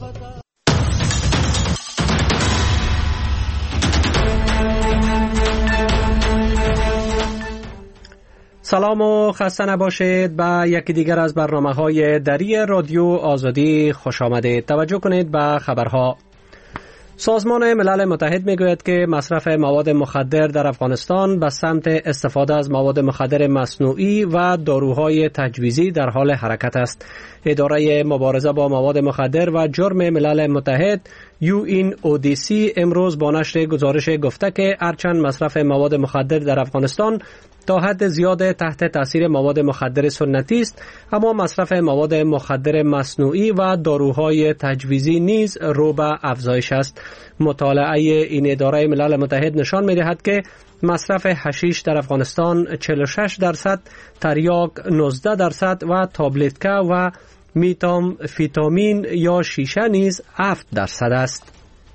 سلام و خسته نباشید. به یکی دیگر از برنامه‌های دری رادیو آزادی خوش آمدید. توجه کنید به خبرها. سازمان ملل متحد میگوید که مصرف مواد مخدر در افغانستان به سمت استفاده از مواد مخدر مصنوعی و داروهای تجویزی در حال حرکت است. اداره مبارزه با مواد مخدر و جرم ملل متحد UNODC امروز با نشر گزارش گفته که هرچند مصرف مواد مخدر در افغانستان تا حد زیاد تحت تاثیر مواد مخدر سنتی است، اما مصرف مواد مخدر مصنوعی و داروهای تجویزی نیز رو به افزایش است. مطالعه این اداره ملل متحد نشان می‌دهد که مصرف حشیش در افغانستان 46%، تریاک 19% و تابلتکه و میتامفیتامین یا شیشه نیز 7% است.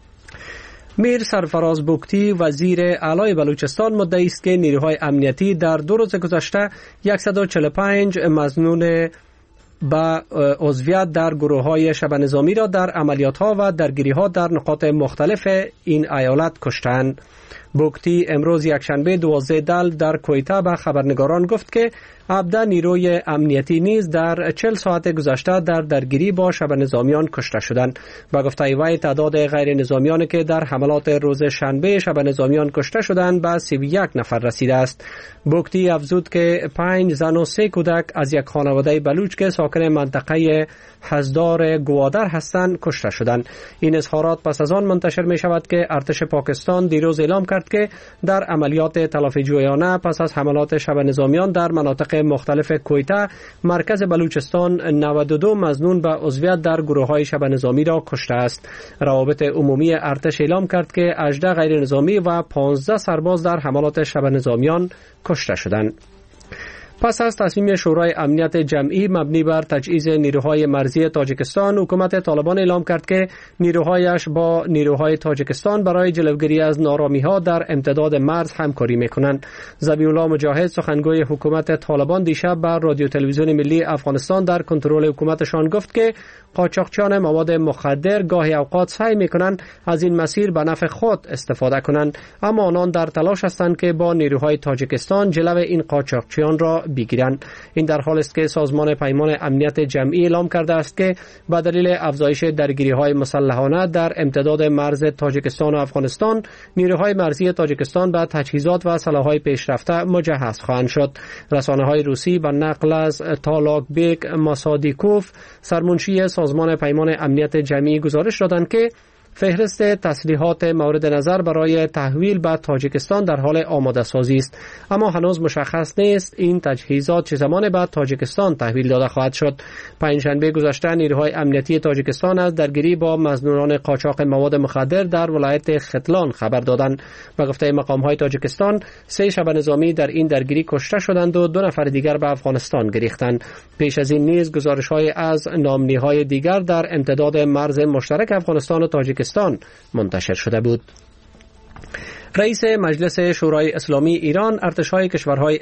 میر سرفراز بگتی وزیر اعلی بلوچستان مدعی است که نیروهای امنیتی در 2 روز گذشته 145 مظنون به عضویت در گروه‌های شبه نظامی را در عملیات‌ها و درگیری‌ها در نقاط مختلف این ایالت کشتند. بگتی امروز یکشنبه 12 دل در کویته به خبرنگاران گفت که 17 نیروی امنیتی نیز در 40 ساعت گذشته در درگیری با شبه نظامیان کشته شدند. با گفته وی تعداد غیر نظامیانی که در حملات روز شنبه شبه نظامیان کشته شدند به 31 نفر رسیده است. بگتی افزود که 5 زن و 3 کودک از یک خانواده بلوچ که ساکن منطقه حزدار گوادر هستند کشته شدند. این اظهارات پس از آن منتشر می شود که ارتش پاکستان دیروز اعلام کرد که در عملیات تلافی جویانه پس از حملات شبه نظامیان در مناطق مختلف کویته مرکز بلوچستان 92 مظنون به عضویت در گروه‌های شبه نظامی را کشته است. روابط عمومی ارتش اعلام کرد که 18 غیر نظامی و 15 سرباز در حملات شبه نظامیان کشته شدند. پس از تصمیم شورای امنیت جمعی مبنی بر تجهیز نیروهای مرزی تاجیکستان، حکومت طالبان اعلام کرد که نیروهایش با نیروهای تاجیکستان برای جلوگیری از نارامی‌ها در امتداد مرز همکاری می‌کنند. ذبیح الله مجاهد سخنگوی حکومت طالبان دیشب بر رادیو تلویزیون ملی افغانستان در کنترل حکومتشان گفت که قاچاقچیان مواد مخدر گاهی اوقات سعی می‌کنند از این مسیر به نفع خود استفاده کنند، اما آنان در تلاش هستند که با نیروهای تاجیکستان جلو این قاچاقچیان را بگیرند. این در حالی است که سازمان پیمان امنیت جمعی اعلام کرده است که به دلیل افزایش درگیری‌های مسلحانه در امتداد مرز تاجیکستان و افغانستان، نیروهای مرزی تاجیکستان به تجهیزات و سلاح‌های پیشرفته مجهز خواهند شد. رسانه‌های روسی به نقل از تالاکبک ماسادیکوف، سرمنشی سازمان پیمان امنیت جمعی گزارش دادند که فهرست تسلیحات مورد نظر برای تحویل به تاجیکستان در حال آماده سازی است، اما هنوز مشخص نیست این تجهیزات چه زمان بعد تاجیکستان تحویل داده خواهد شد. پنجشنبه گذشته نیروهای امنیتی تاجیکستان از درگیری با مظنونان قاچاق مواد مخدر در ولایت ختلان خبر دادند. به گفته مقام‌های تاجیکستان 3 شبه نظامی در این درگیری کشته شدند و 2 نفر دیگر به افغانستان گریختند. پیش از این نیز گزارش‌های از نامنی‌های دیگر در امتداد مرز مشترک افغانستان و تاجیکستان منتشر شده بود. رئیس مجلس شورای اسلامی ایران ارتش‌های کشورهای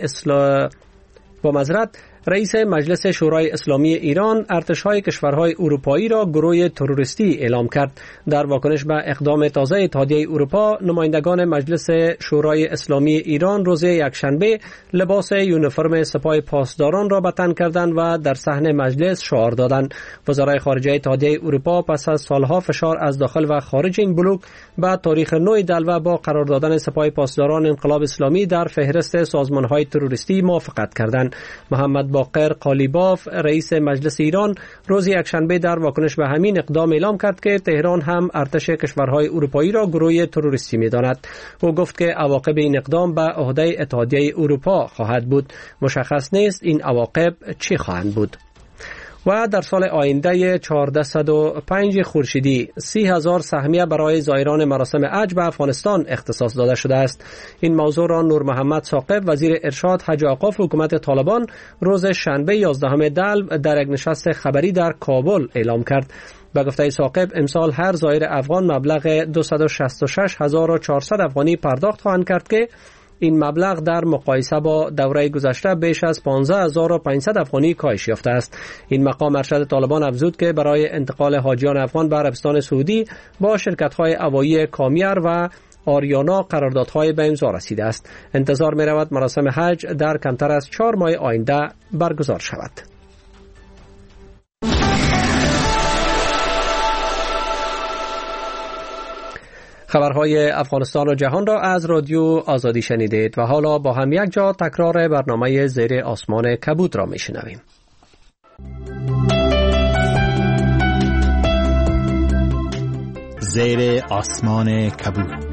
رئیس مجلس شورای اسلامی ایران ارتش‌های کشورهای اروپایی را گروه تروریستی اعلام کرد. در واکنش به اقدام تازه اتحادیه اروپا، نمایندگان مجلس شورای اسلامی ایران روز یکشنبه لباس یونیفرم سپاه پاسداران را به تن کردند و در صحن مجلس شعار دادند. وزرای خارجه اتحادیه اروپا پس از سالها فشار از داخل و خارج این بلوک به تاریخ 9 دلو با قرار دادن سپاه پاسداران انقلاب اسلامی در فهرست سازمان‌های تروریستی موافقت کردند. محمد باقر قالیباف رئیس مجلس ایران روز یکشنبه در واکنش به همین اقدام اعلام کرد که تهران هم ارتش کشورهای اروپایی را گروه تروریستی می‌داند. او گفت که عواقب این اقدام به عهده اتحادیه اروپا خواهد بود. مشخص نیست این عواقب چی خواهند بود. و در سال آینده 1405 خورشیدی 30,000 سهمیه برای زائران مراسم حج به افغانستان اختصاص داده شده است. این موضوع را نور محمد ثاقب وزیر ارشاد حج و اوقاف حکومت طالبان روز شنبه 11 دلو در یک نشست خبری در کابل اعلام کرد. به گفته ثاقب امسال هر زائر افغان مبلغ 266,400 افغانی پرداخت خواهند کرد که این مبلغ در مقایسه با دوره گذشته بیش از 15500 افغانی کاهش یافته است. این مقام ارشد طالبان افزود که برای انتقال حاجیان افغان به عربستان سعودی با شرکت‌های هوایی کامیر و آریانا قراردادهای به امضا رسیده است. انتظار می رود مراسم حج در کمتر از 4 ماه آینده برگزار شود. خبرهای افغانستان و جهان را از رادیو آزادی شنیدید و حالا با هم یک جا تکرار برنامه زیر آسمان کبود را می شنویم. زیر آسمان کبود.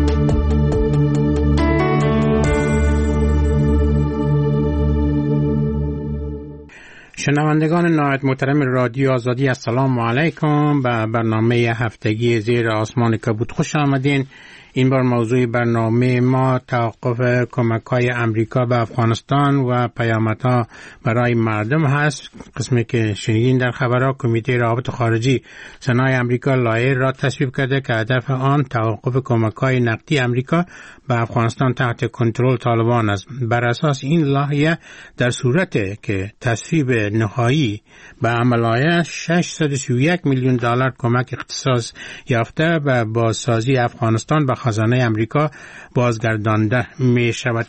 شنوندگان نهایت محترم رادیو آزادی، السلام علیکم. به برنامه هفتگی زیر آسمان کبود خوش آمدین. این بار موضوع برنامه ما توقف کمک‌های امریکا به افغانستان و پیامدها برای مردم هست. قسمی که شنیدین در خبرها، کمیته روابط خارجی سنای امریکا لایحه را تصویب کرده که هدف آن توقف کمک‌های نقدی امریکا به افغانستان تحت کنترل طالبان است. بر اساس این لایحه در صورتی که تصویب نهایی به عمل آید 631 میلیون دلار کمک اختصاص یافته به بازسازی افغانستان به خزانه امریکا بازگردانده می شود.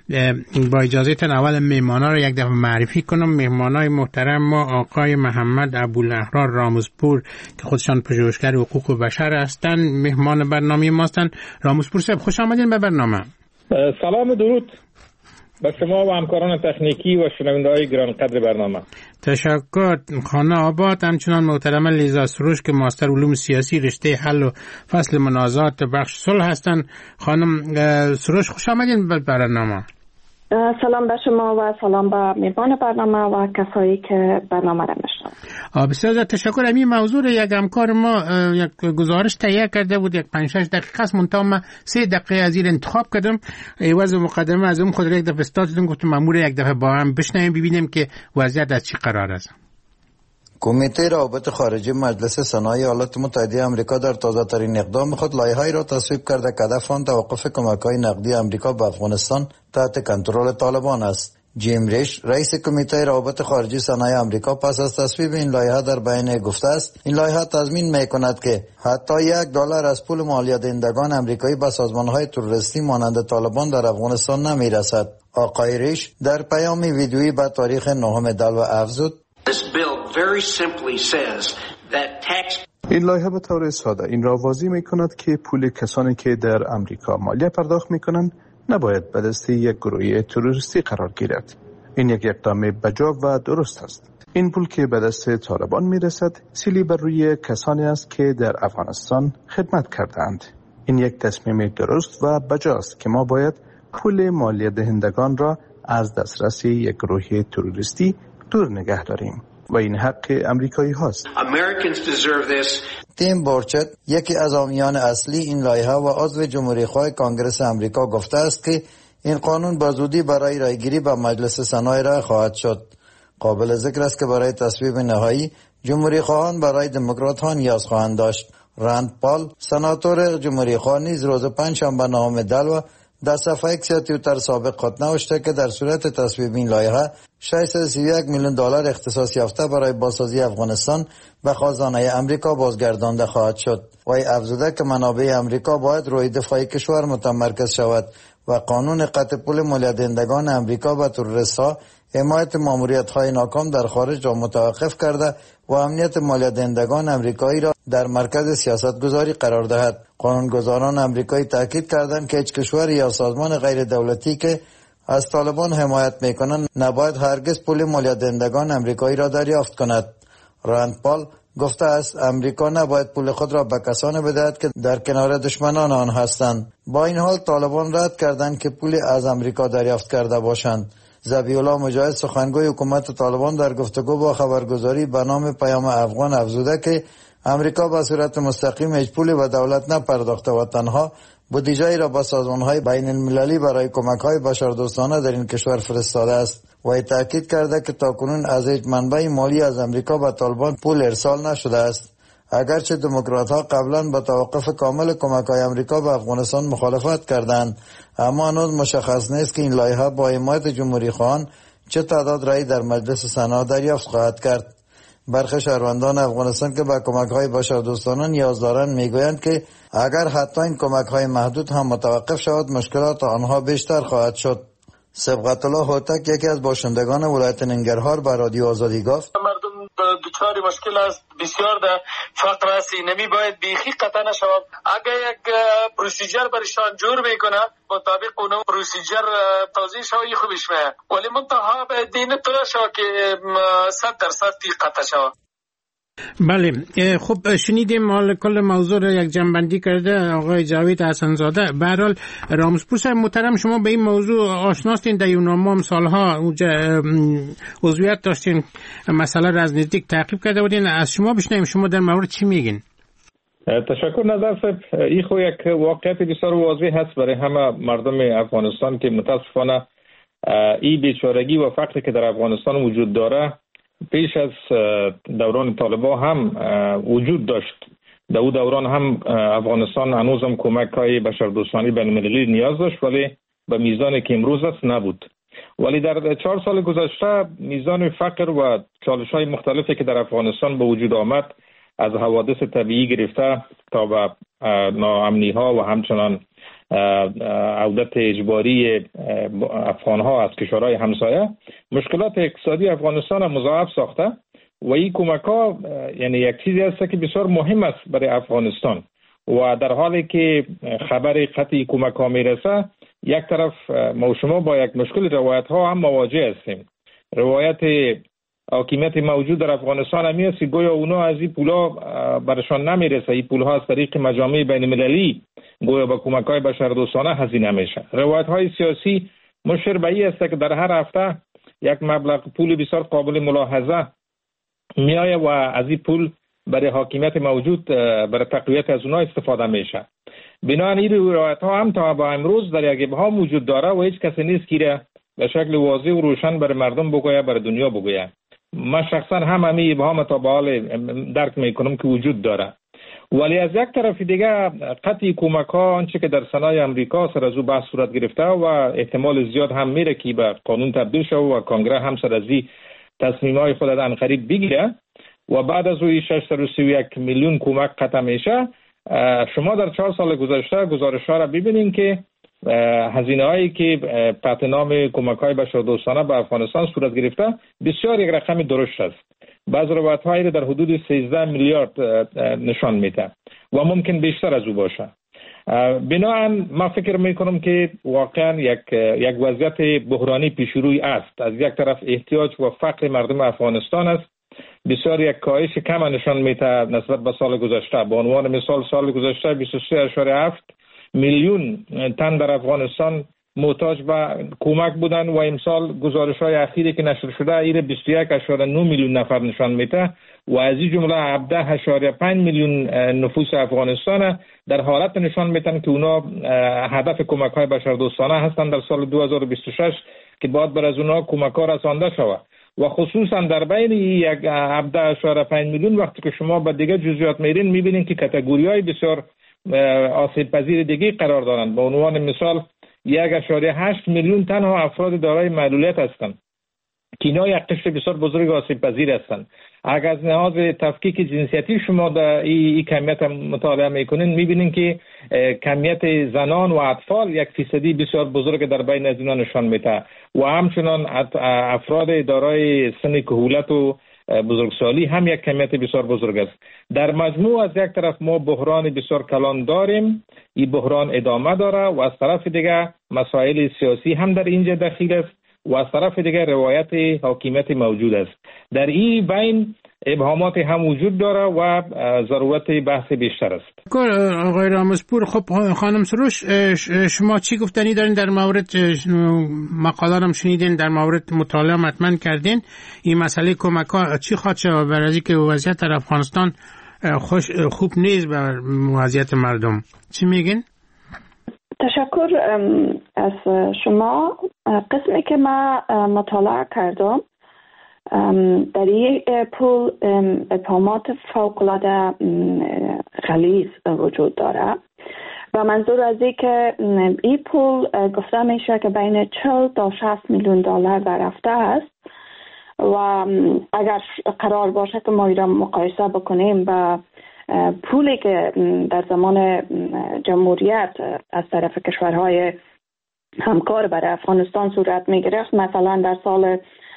با اجازهتان اول مهمانا را یک دفعه معرفی کنم. مهمانای محترم ما آقای محمد ابوالاحرار راموزپور که خودشان پژوهشگر حقوق بشر هستند، مهمان برنامه ما هستند. راموزپور صاحب خوش آمدین به برنامه. سلام و درود به شما و همکاران تکنیکی و شنونده‌های گرانقدر برنامه. تشکر. خانه آباد همچنان محترمه لیزا سروش که ماستر علوم سیاسی رشته حل و فصل منازعات بخش صلح هستند. خانم سروش خوش آمدین به برنامه. سلام به شما و سلام به میزبان برنامه و کسایی که برنامه را میشنوند. بسیار تشکر. همین موضوع یک همکار ما یک گزارش تهیه کرده بود، یک 5-6 دقیقه است، منتها من 3 دقیقه از این انتخاب کردم. عوض مقدمه از اون خود یک دفعه استاد گفتم مامور یک دفعه با هم بشنویم ببینیم که وضعیت از چی قرار است. کمیته روابط خارجی مجلس سنای ایالات متحده آمریکا در تازه‌ترین اقدام خود لایحه‌ای را تصویب کرده که هدف آن توقف کمک‌های نقدی آمریکا به افغانستان تحت کنترل طالبان است. جیم ریش رئیس کمیته روابط خارجی سنای آمریکا پس از تصویب این لایحه در بیانیه گفته است این لایحه تضمین می‌کند که حتی $1 از پول مالیه دهندگان آمریکایی به سازمان‌های تروریستی مانند طالبان در افغانستان نمی‌رسد. آقای ریش در پیامی ویدیویی به تاریخ 9 دلو افزود: این لایحه به طور ساده این را واضح می‌کند که پول کسانی که در امریکا مالیه پرداخت می‌کنند نباید به دست یک گروه تروریستی قرار گیرد. این یک اقدام بجا و درست است. این پول که به دست طالبان می‌رسد سیلی بر روی کسانی است که در افغانستان خدمت کردند. این یک تصمیم درست و بجا است که ما باید پول مالیه دهندگان را از دسترس یک گروه تروریستی دور نگه داریم و این حق امریکایی هاست. تیم بورچت یکی از حامیان اصلی این لایحه و عضو جمهوری‌خواه کانگرس امریکا گفته است که این قانون با زودی برای رایگیری به مجلس سنای رای خواهد شد. قابل ذکر است که برای تصویب نهایی جمهوری‌خواهان برای دموکرات‌ها نیاز خواهند داشت. راند پال سناتور جمهوری‌خواه نیز روز پنجشنبه 9 دلو در صفحه اکس توییتر سابق خود نوشته که در صورت تصویب این لایحه 631 میلیون دلار اختصاص یافته برای بازسازی افغانستان به خزانه امریکا بازگردانده خواهد شد. وی افزوده که منابع امریکا باید روی دفاع کشور متمرکز شود و قانون قطع پول مالیه دهندگان امریکا به تروریست‌ها حمایت ماموریت‌های ناکام در خارج را متوقف کرده و امنیت مالیه دهندگان امریکایی را در مرکز سیاستگذاری قرار دهد. قانونگذاران امریکایی تاکید کردند که هیچ کشور یا سازمان غیر دولتی که از طالبان حمایت می‌کنند نباید هرگز پول مالیه دهندگان امریکایی را دریافت کند. راند پال گفته است امریکا نباید پول خود را به کسانی بدهد که در کنار دشمنان آن هستند. با این حال طالبان رد کردند که پول از امریکا دریافت کرده باشند. ذبیح‌الله مجاهد سخنگوی حکومت طالبان در گفتگو با خبرگزاری به نام پیام افغان افزوده که امریکا به صورت مستقیم هیچ پولی به دولت نپرداخته و تنها بودجه‌ای را به سازمان‌های بین‌المللی برای کمک‌های بشردوستانه در این کشور فرستاده است. و تاکید کرده که تاکنون از هیچ منبع مالی از امریکا به طالبان پول ارسال نشده است. اگرچه دموکرات‌ها قبلا با توقف کامل کمک‌های آمریکا به افغانستان مخالفت کردند، اما هنوز مشخص نیست که این لایحه با حمایت جمهوری‌خواهان چه تعداد رأی در مجلس سنا دریافت خواهد کرد. برخی شهروندان افغانستان که به کمک‌های بشردوستانه نیاز دارند میگویند که اگر حتی این کمک‌های محدود هم متوقف شود، مشکلات آنها بیشتر خواهد شد. سبقت الله هوتک، یکی از باشندگان ولایت ننگرهار، به رادیو آزادی گفت: مردم دچار مشکل است، بسیار در فقر است، نمی باید بیخی قطع نشود. اگر یک پروسیجر برشان جور میکنه مطابق اون پروسیجر توضیح شوی خوبش میاد، ولی منتها دین تو شو که 100% قطع شود. بله، خب شنیدیم حال کل موضوع رو یک جنبندی کرده آقای جاوید حسن‌زاده. به هر حال رامزپور صاحب محترم، شما به این موضوع آشناستین، در یونام هم سالها عضویت داشتین، مسئله را از نزدیک تعقیب کرده بودین. از شما بشنویم شما در مورد چی میگین؟ تشکر نظر صاحب. این خو یک واقعیت بسیار واضح هست برای همه مردم افغانستان که متاسفانه این بیچارگی و فقری که در افغانستان وجود داره پیش از دوران طالبان هم وجود داشت. در اون دوران هم افغانستان هنوزم کمک‌های بشردوستانه بین‌المللی نیاز داشت، ولی به میزانی که امروز است نبود. ولی در 4 سال گذشته میزان فقر و چالش‌های مختلفی که در افغانستان به وجود آمد، از حوادث طبیعی گرفته تا به ناامنی‌ها و همچنان عودت اجباری افغان‌ها از کشورهای همسایه، مشکلات اقتصادی افغانستان مضاعف ساخته و این کمک‌ها یعنی یک چیزی است که بسیار مهم است برای افغانستان. و در حالی که خبر قطعی کمک‌ها میرسه، یک طرف ما شما با یک مشکل روایت‌ها هم مواجه هستیم. روایت حاکمیت موجود در افغانستان همی است که گویا اونا از این پولا برشان نمیرسه، این پولها از طریق مجامع بین‌المللی گویا با کمک‌های بشردوستانه هزینه میشه. روایت‌های سیاسی مشیر به این است که در هر هفته یک مبلغ پول بسیار قابل ملاحظه میآید و از این پول برای حاکمیت موجود برای تقویت از اونها استفاده میشه. بنابراین این روایت‌ها هم تا با امروز در یک ابهام وجود داره و هیچ کسی نیست که به شکل واضح و روشن برای مردم بگوید، برای دنیا بگوید. من شخصا هم همین ابهام تا به حال درک میکنم که وجود داره. ولی از یک طرف دیگه قطعی کمک‌ها آنچه که در سنای امریکا سر از او بحث صورت گرفته و احتمال زیاد هم میره که به قانون تبدیل شه و کنگره هم سر از این تصمیم‌های خود ان قریب بگیره و بعد از او 631 میلیون کمک قطع میشه. شما در 4 سال گذشته گزارش‌ها را ببینید که هزینه‌هایی که تحت نام کمک‌های بشردوستانه به افغانستان صورت گرفته بسیار یک رقم درشت است. بعضی روایت‌هایی در حدود 13 میلیارد نشان میده و ممکن بیشتر از او باشه. بنابراین من فکر میکنم که واقعا یک وضعیت بحرانی پیش روی است. از یک طرف احتیاج و فقر مردم افغانستان است، بسیار یک کاهش کم نشان میده نسبت به سال گذشته. به عنوان مثال سال گذشته 23.7 میلیون تن در افغانستان محتاج به کمک بودن و امسال گزارش‌های اخیری که نشر شده این 21.9 میلیون نفر نشان میده و از این جمله 17.5 میلیون نفوس افغانستان در حالت نشان میدن که اونا هدف کمک‌های بشردوستانه هستند در سال 2026 که باید بر از اونا کمک‌ها رسانده شود و خصوصا در بین یک 17.5 میلیون وقتی که شما به دیگه جزئیات میرین میبینین که کاتگوری‌های بسیار آسیب پذیر دیگه قرار دارند. به عنوان مثال 1.8 میلیون تنها افراد دارای معلولیت هستند که اینا یک قشر بسیار بزرگ آسیب پذیر هستند. اگر از لحاظ تفکیک جنسیتی شما در این کمیت مطالعه میکنین میبینین که کمیت زنان و اطفال 1% بسیار بزرگ در بین از اینا نشان میده و همچنان افراد دارای سن کهولت و بزرگسالی هم یک کمیت بسیار بزرگ است. در مجموع از یک طرف ما بحران بسیار کلان داریم، این بحران ادامه داره و از طرف دیگه مسائل سیاسی هم در اینجا دخیل است و از طرف دیگه روایت حاکمیت موجود است. در این بین ابهامات هم وجود داره و ضرورت بحث بیشتر است. آقای رامزپور، خب خانم سروش شما چی گفتنی دارین در مورد مقاله هم شنیدین، در مورد مطالعه حتما کردین، این مسئله کمک‌ها چی خواهد شد برای اینکه وضعیت در افغانستان خوب نیست بر وضعیت مردم؟ چی میگین؟ تشکر از شما. قسمی که من مطالعه کردم در این پول اتهامات فوق‌العاده غلیظ وجود داره و منظور از این که این پول گفته میشه که بین 40 تا 60 میلیون دلار در هفته است و اگر قرار باشه که ما را مقایسه بکنیم با پولی که در زمان جمهوریت از طرف کشورهای همکار برای افغانستان صورت می گرفت، مثلا در سال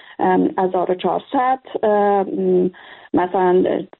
1400 مثلا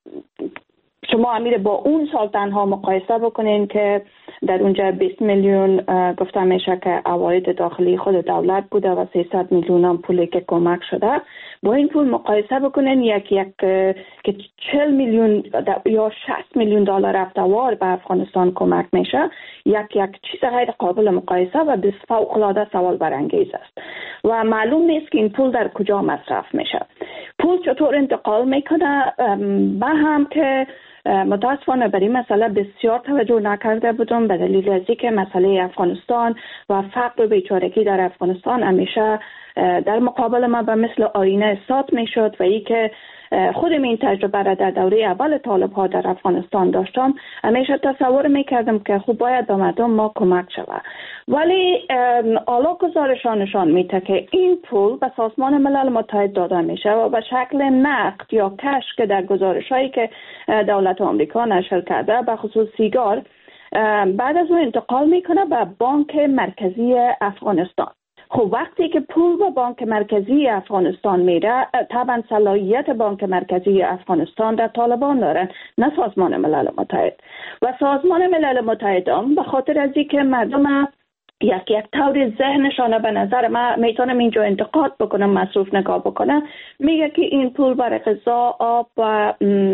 شما امیر با اون سال تنها مقایسه بکنین که در اونجا 20 میلیون گفته میشه که عواید داخلی خود دولت بوده و 300 میلیون هم پولی که کمک شده. با این پول مقایسه بکنین یک که 40 میلیون یا 60 میلیون دلار هفته‌وار به افغانستان کمک میشه، یک چیز غیر قابل مقایسه و فوق‌العاده سوال برانگیز است و معلوم نیست که این پول در کجا مصرف میشه. پول چطور انتقال میکنه؟ با هم که متاسفانه بر این مسئله بسیار توجه نکرده بودم به دلیل از اینکه مسئله افغانستان و فقر و بیچارگی در افغانستان همیشه در مقابل ما به مثل آینه استاد میشد و ای که خودم این تجربه را در دوره اول طالب ها در افغانستان داشتم، همیشه تصور میکردم که خوب باید به مردم ما کمک شود. ولی حالا گزارشان نشان میده که این پول به سازمان ملل متحد داده میشه و به شکل نقد یا کش که در گزارش هایی که دولت آمریکا نشر کرده به خصوص سیگار بعد از اون انتقال میکنه به بانک مرکزی افغانستان. خب وقتی که پول به بانک مرکزی افغانستان میره، طبعا صلاحیت بانک مرکزی افغانستان در طالبان دارن، نه سازمان ملل متحد. و سازمان ملل متحد هم به خاطر از اینکه مردم یک طور ذهنشان به نظر من میتونم اینجا انتقاد بکنم، مصروف نگاه بکنم، میگه که این پول برای غذا، آب و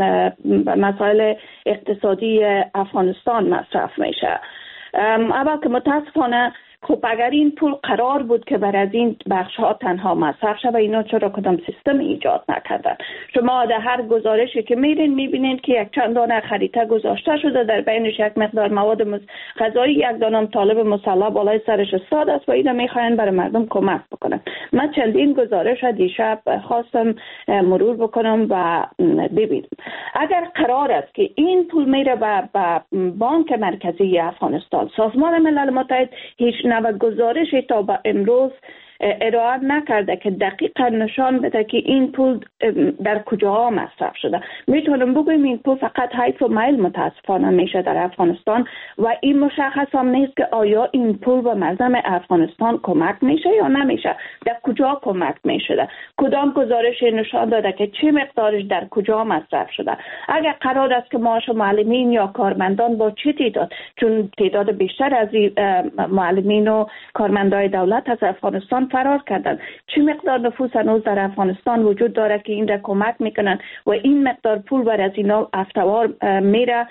مسائل اقتصادی افغانستان مصرف میشه. اول که متاسفانه خب اگر این پول قرار بود که بر از این بخش ها تنها مصرف شد و اینا چرا کدام سیستم ایجاد نکردن؟ شما در هر گزارشی که میرین میبینین که یک چند دانه خریطه گذاشته شده، در بینش یک مقدار مواد غذایی، یک دانه طالب مسلح بالای سرش استاد است و اینا میخواین برای مردم کمک بکنن. من چندین گزارش دیشب خواستم مرور بکنم و ببینم اگر قرار است که این پول میره به بانک مرکزی افغانستان، سازمان ملل متحد هیچ و گزارشی تا به امروز ارائه نکرده که دقیقا نشان بده که این پول در کجا مصرف شده. میتونم بگویم این پول فقط حیف و میل متاسفانه میشه در افغانستان و این مشخص هم نیست که آیا این پول به مردم افغانستان کمک میشه یا نمیشه، در کجا کمک میشه، کدام گزارشی نشان داده که چه مقدارش در کجا مصرف شده. اگر قرار است که معاش معلمین یا کارمندان با چه تعداد، چون تعداد بیشتر از معلمین و کارمندای دولت از افغانستان فرار کردن، چه مقدار نفوس هنوز در افغانستان وجود داره که این را کمک میکنن و این مقدار پول بر از اینا افتوار میره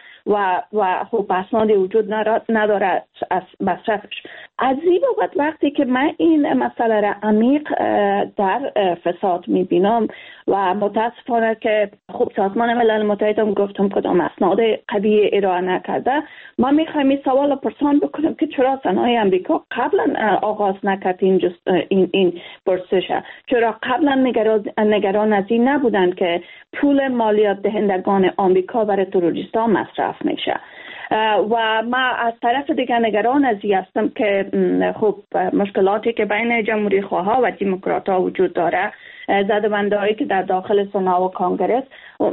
و خب اسنادی وجود نداره از مصرفش. از این بابت وقتی که من این مسئله را عمیق در فساد میبینم و متاسفانه که خب سازمان ملل متحد هم گفتم کدام اسناد قوی ارائه نکرده، ما میخوایم این سوال پرسان بکنم که چرا صنایع امریکا قبلا آغاز نکرد این پرسش؟ چرا قبلا نگران از این نبودن که پول مالیات دهندگان آمریکا برای تروریستا مصرف میشه؟ و ما از طرف دیگه نگران از این هستم که خب مشکلاتی که بین جمهوری خواها و دموکرات ها وجود داره، زدبندهایی که در داخل سنا و کانگرس،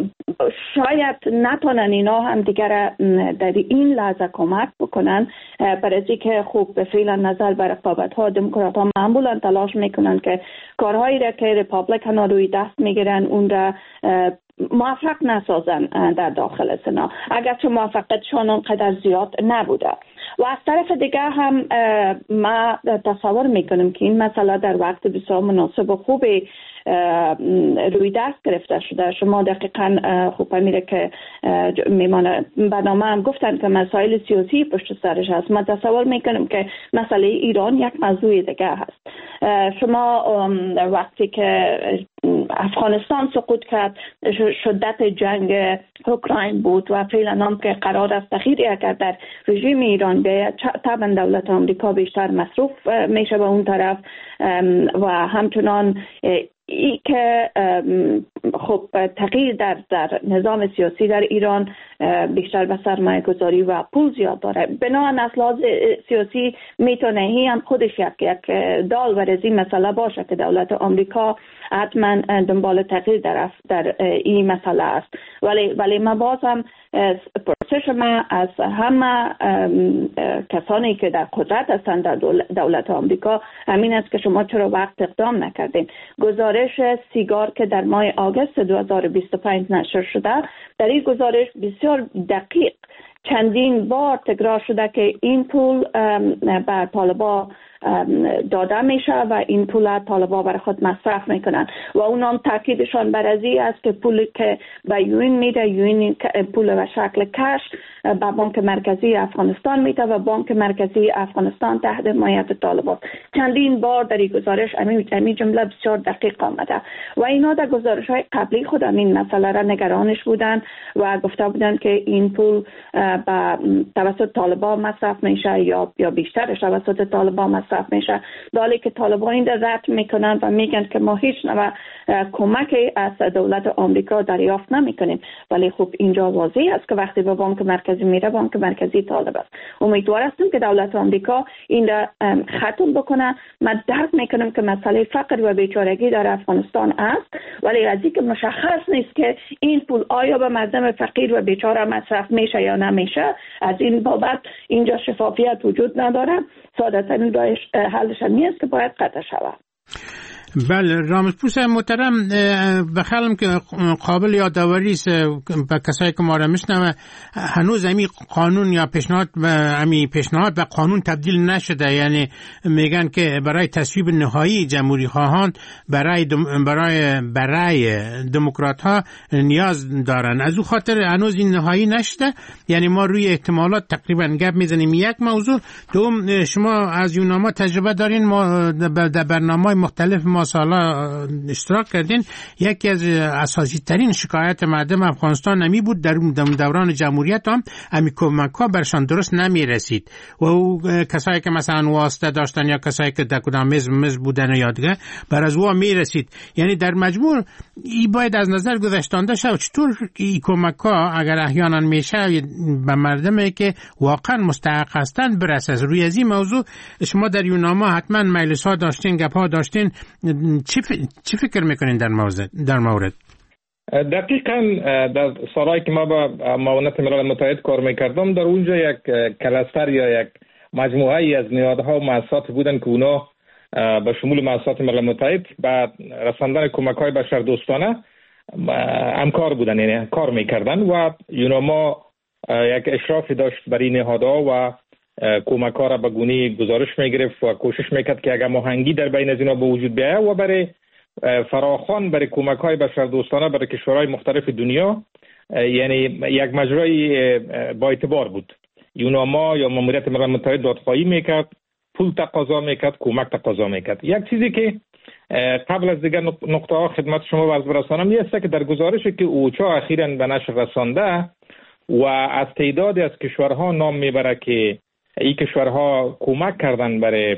شاید نتونن اینا هم دیگر در این لحظه کمک بکنن، برای که خوب فعلا نظر بر رقابت ها دموکرات ها معمولا تلاش میکنن که کارهایی را که ریپابلیکن ها روی دست میگیرن اون را موفق نسازن در داخل سنا، اگرچه موفقیتشان اونقدر زیاد نبوده. و از طرف دیگه هم ما تصور میکنم که این مسئله در وقت بسیار مناسب و خوبی روی دست گرفته شده. شما دقیقا خوب میره که میمانه برنامه هم گفتن که مسائل سیاسی پشت سرش هست. من تصور میکنم که مسئله ایران یک موضوع دیگه هست. شما وقتی که افغانستان سقوط کرد، شدت جنگ اوکراین بود و فعلا هم که قرار است تغییری اگر در رژیم ایران بیاید، طبعا دولت آمریکا بیشتر مصروف میشه به اون طرف و همچنان ای که خب تغییر در نظام سیاسی در ایران بیشتر به سرمایه گذاری و پول زیاد داره. بنابراین از لحاظ سیاسی میتونه هی هم خودش یک دال ورزی مسئله باشه که دولت آمریکا حتما دنبال تغییر در این مسئله است. ولی ما بازم پرسش ما از همه کسانی که در قدرت هستند در دولت آمریکا همین است که شما چرا وقت اقدام نکردین. گزارش سیگار که در ماه آگوست 2025 نشر شده، در این گزارش بسیار دقیق چندین بار تکرار شده که این پول به طالبا داده میشه و این پول طالبا برای خود مصرف میکنن و اونم تاکیدشان بر از این است که پولی که به یوین میده، یوین پول به شکل کش به بانک مرکزی افغانستان میده و بانک مرکزی افغانستان تحت حمایت طالبان. چندین بار در این گزارش همین جمله بسیار دقیق آمده و اینا در گزارش های قبلی خود این مسئله را نگرانش بودن و گفته بودن که این پول به توسط طالبان مصرف میشه یا بیشترش توسط طالبان مصرف میشه، دالی که طالبان این رد میکنن و میگن که ما هیچ نوع کمکی از دولت آمریکا دریافت نمیکنیم. ولی خب اینجا واضح است که وقتی به بانک مرکزی میره، بانک مرکزی طالب است. امیدوار هستم که دولت آمریکا این را ختم بکنه. من درک میکنم که مسئله فقر و بیچارگی در افغانستان است، ولی از اینکه مشخص نیست که این پول آیا به مردم فقیر و بیچاره مصرف میشه یا نمیشه، از این بابت اینجا شفافیت وجود نداره. ساده ترین راهش حلش نیست که باید قطع شود. بله، رامزپوس محترم، بخیالم که قابل یادآوری است به کسایی که ما را میشنوه، هنوز امی قانون یا پیشنهاد به قانون تبدیل نشده. یعنی میگن که برای تصویب نهایی جمهوری خواهان برای دموکرات ها نیاز دارن. از او خاطر هنوز این نهایی نشده. یعنی ما روی احتمالات تقریبا گپ میزنیم. یک موضوع. دوم، شما از یوناما تجربه دارین، ما در برنامه‌های مختلف ما سالا اشتراک کردین. یکی از اساسی ترین شکایت مردم افغانستان نمی بود در دوران جمهوریت هم امی کمک‌ها برشان درست نمی رسید و او کسایی که مثلا واسطه داشتن یا کسایی که در کدام مز بودن یا دیگه بر از او می رسید. یعنی در مجموع این باید از نظر گذاشتنده شود چطور این کمک‌ها اگر احیانا میشه به مردمی که واقعا مستحق هستند برسه. روی از این موضوع شما در یوناما حتما مجلس‌ها داشتین، گپ‌ها داشتین. چی فکر میکنین در مورد؟ دقیقاً در سالهایی که ما با معاونت ملل متحد کار میکردم، در اونجا یک کلاستر یا یک مجموعه ای از نهادها و مؤسسات بودن که اونا به شمول مؤسسات ملل متحد به رساندن کمک‌های بشردوستانه همکار بودن، یعنی کار میکردن و یوناما یک اشرافی داشت بر این نهادها و کمک‌ها را به گونه گزارش میگرفت و کوشش میکرد که اگر هماهنگی در بین از اینا به وجود بیاید و برای فراخوان برای کمک‌های بشردوستانه برای کشورهای مختلف دنیا، یعنی یک مجرای با اعتبار بود. یوناما یا ماموریت ملل متحد دادخواهی میکرد، پول تقاضا میکرد، کمک تقاضا میکرد. یک چیزی که قبل از دیگر نقطه ها خدمت شما عرض برسانم این است که در گزارشی که اوچا اخیراً به نشر رسانده و از تعدادی از کشورها نام میبره که این کشورها کمک کردن برای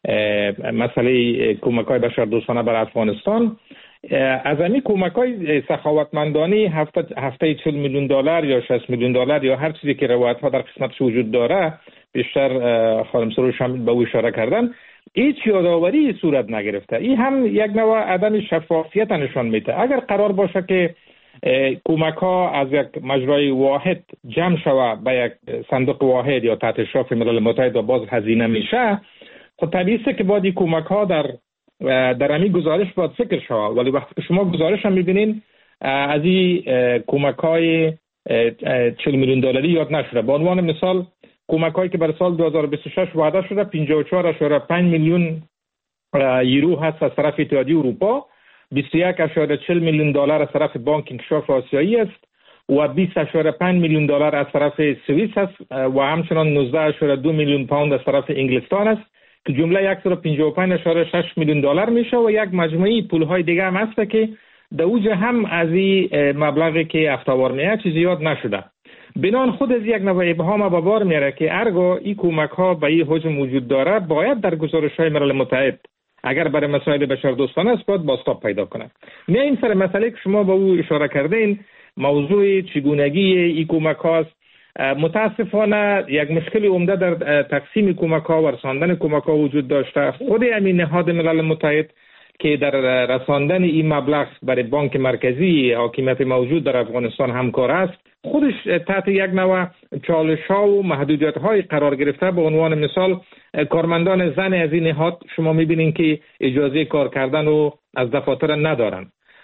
مسئله کمک‌های بشردوستانه برای افغانستان، از همین کمک‌های سخاوتمندانه هفته 40 میلیون دلار یا 60 میلیون دلار یا هر چیزی که روایت‌ها در قسمتش وجود داره، بیشتر خانم سروش هم به او اشاره کردن، هیچ یادآوری صورت نگرفته. این هم یک نوع عدم شفافیت نشان میده. اگر قرار باشه که کمک‌ها از یک مجرای واحد جمع شوه به یک صندوق واحد یا تحت اشراف ملل متحد و باز هزینه میشه، خب طبیعی است که باید این کمک‌ها در همین گزارش باید فکر شوه. ولی وقتی که شما گزارش هم می‌بینین از این کمک‌های 40 میلیون دلاری یاد نشده. به عنوان مثال کمک‌هایی که برای سال 2026 وعده شده 54.5 میلیون یورو هست از طرف اتحادیه اروپا، 21.40 میلیون دلار از طرف بانک انکشاف آسیایی است و 20.5 میلیون دلار از طرف سوئیس است و همچنان 19.2 میلیون پوند از طرف انگلستان است که جمله 155.6 میلیون دلار میشه و یک مجموعه پول‌های دیگه هم هست که در اوج هم از این مبلغی که افتوار میاد چیزی یاد نشده. بنان خود از یک نوع ابهام به بار میاره که ارگو این کمک‌ها به این حجم وجود داره، باید در گزارش‌های ملل متحد اگر برای مسائل بشردوستانه است باید بازتاب پیدا کنه. میایم سر مسئله که شما به او اشاره کردین، موضوع چگونگی این کمک هاست. متاسفانه یک مشکل عمده در تقسیم کمک ها و رساندن کمک ها وجود داشته. خود همین نهاد ملل متحد که در رساندن این مبلغ برای بانک مرکزی حاکمیت موجود در افغانستان همکار است، خودش تحت یک نوع چالش ها و محدودیت های قرار گرفته. به عنوان مثال کارمندان زن از این نهاد شما میبینین که اجازه کار کردن و از دفاتر ندارن.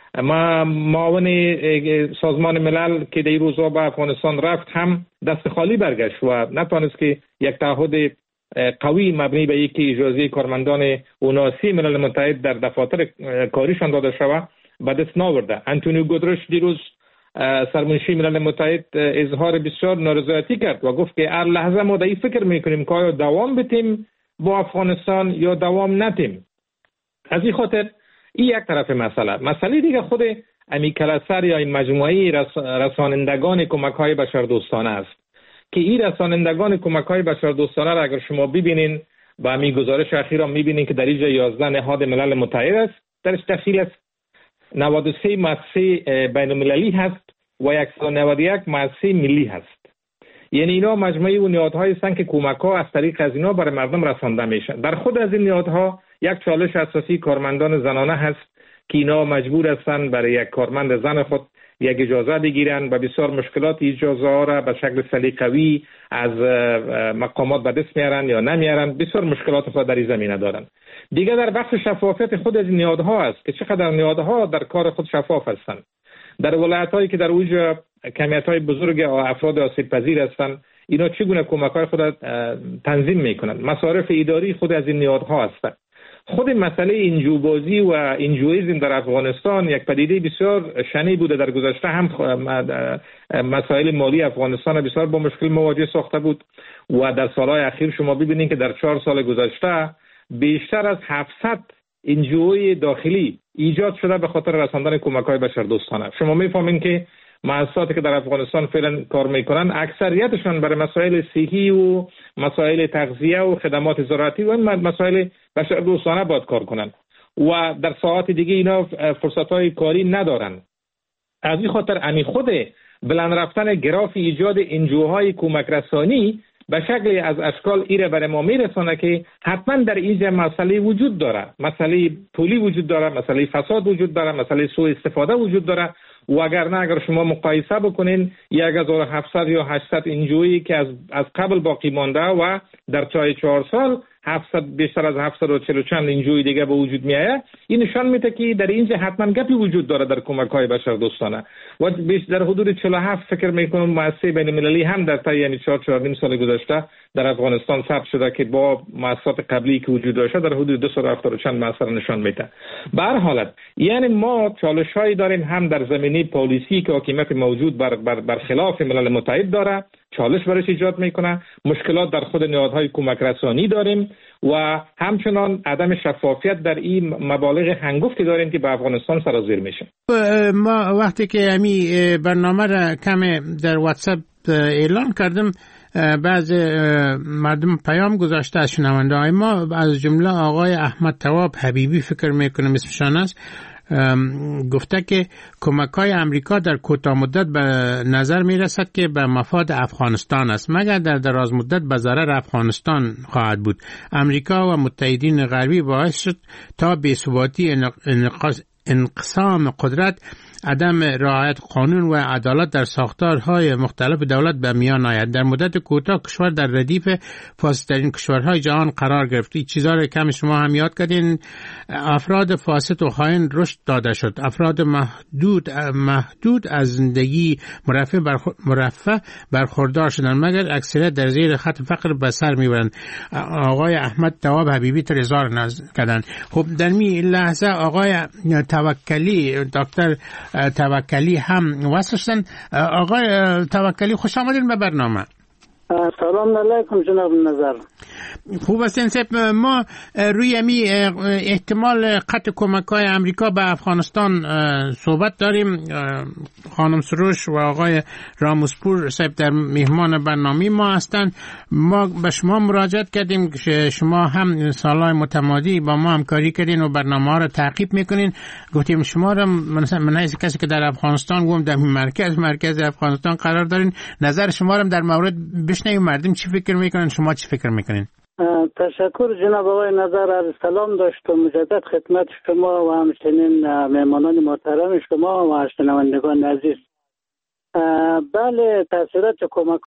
معاون سازمان ملل که در این روزها به افغانستان رفت هم دست خالی برگشت و نتوانست که یک تعهد قوی مبنی به اینکه اجازه کارمندان اوناسی ملل متحد در دفاتر کاریشان داده شود به دست ناورده. انتونیو گودرش دیروز سرمنشی ملل متحد اظهار بسیار نارضایتی کرد و گفت که هر لحظه ما در این فکر میکنیم که آیا دوام بتیم با افغانستان یا دوام نتیم. از این خاطر این یک طرف مسئله دیگه خود امی کلاسر یا این مجموعه رسانندگان کمک های بشردوستانه است که این رسانندگان کمک های بشردوستانه را اگر شما ببینین با امی گزارش اخیر هم میبینین که در اینجا 11 نهاد ملل متحد است درش تشکیل است، 93 مؤسسه بین المللی هست و 191 مؤسسه ملی هست. یعنی اینا مجموعه و نهادهایی هستند که کمک ها از طریق از اینا برای مردم رسانده میشن. در خود از این نهادها یک چالش اساسی کارمندان زنانه هست که اینا مجبور هستند برای یک کارمند زن خود یک اجازه بگیرن و بسیار مشکلات اجازه ها را به شکل سلیقه‌ای از مقامات به دست میارن یا نمیارن. بسیار مشکلات خود در این زمینه دارن. دیگه در بخش شفافیت خود از نهادها است که چقدر نهادها در کار خود شفاف هستند. در ولایت‌هایی که در اوج کمیت‌های بزرگ افراد آسیب پذیر هستند، اینا چگونه کمک‌های خود تنظیم میکنند. مصارف اداری خود از این نهادها هستند. خود مسئله اینجوبازی و اینجویزم در افغانستان یک پدیده بسیار شنیع بوده. در گذشته هم مسائل مالی افغانستان بسیار با مشکل مواجه ساخته بود و در سالهای اخیر شما ببینید که در 4 سال گذشته بیشتر از 700 اینجوی داخلی ایجاد شده به خاطر رساندن کمک‌های بشردوستانه. شما میفهمین که مؤسساتی که در افغانستان فعلا کار میکنن اکثریتشون برای مسائل صحی و مسائل تغذیه و خدمات زراعتی و مسائل بشردوستانه باید کار کنن و در ساعات دیگه اینا فرصت‌های کاری ندارن. از این خاطر امی خود بلند رفتن گراف ایجاد انجوهای کمک رسانی به شکلی از اشکال ایره برای ما میرسانه که حتما در اینجا مسئله وجود داره، مسئله پولی وجود داره، مسئله فساد وجود داره، مسئله سوء استفاده وجود داره و اگر شما مقایسه بکنین 1700 یا 800 انجویی که از قبل باقی مانده و در چای 4 سال 700 بیشتر از 740 چند انجوی دیگه به وجود میآید، این نشان میده که در اینجا حتما گپی وجود داره در کمک‌های بشردوستانه و بیشتر حدود 47 فکر میکنم مؤسسه بین المللی هم در طی یعنی 4 سال گذشته در افغانستان ثبت شده که با مؤسسات قبلی که وجود داشته در حدود 270 چند مؤسسه نشان میده. به هر حالت یعنی ما چالش‌هایی داریم هم در زمینه پالیسی که حاکمیت موجود بر خلاف ملل متحد داره، چالش برش ایجاد میکنه، مشکلات در خود نهادهای کمک رسانی داریم و همچنان عدم شفافیت در این مبالغ هنگفتی داریم که به افغانستان سرازیر میشه. ما وقتی که امی برنامه را کم در واتساپ اعلان کردم بعض مردم پیام گذاشته از شنونده های ما، از جمله آقای احمد تواب حبیبی فکر میکنم اسمشان است، گفته که کمک‌های امریکا در کوتاه مدت به نظر می‌رسد که به مفاد افغانستان است، مگر در دراز مدت به ضرر افغانستان خواهد بود. امریکا و متحدین غربی باعث شد تا بی‌ثباتی، انقسام قدرت، عدم رعایت قانون و عدالت در ساختارهای مختلف دولت به میان آید. در مدت کوتاه کشور در ردیف فاسدترین کشورهای جهان قرار گرفت. این چیزا رو کم شما هم یاد کردین. افراد فاسد و خائن رشد داده شد. افراد محدود از زندگی مرفه برخوردار شدند، مگر اکثریت در زیر خط فقر به سر میبرند. آقای احمد تواب حبیبی تر اظهار نظر کردند. خب در می لحظه آقای توکلی، دکتر توکلی هم وصل شدن. آقای توکلی خوش آمدین به برنامه. سلام علیکم جناب نظر. خوب است انصف. ما روی می احتمال قطع کمک‌های امریکا به افغانستان صحبت داریم. خانم سروش و آقای راموسپور صاحب در میهمان برنامه ما هستند. ما به شما مراجعت کردیم که شما هم سالهای متمادی با ما همکاری کردین و برنامه‌ها را تعقیب میکنین. گفتیم شما را من از کسی که در افغانستان گفتم در مرکز افغانستان قرار دارین، نظر شما را در مورد بشنویم. مردم چی فکر میکنن، شما چی فکر میکنین؟ تشکر جناب آقای نظر. از سلام داشت و مجدد خدمت شما و همچنین مهمانان محترم شما و شنوندگان عزیز. بله، تاثیرات کمک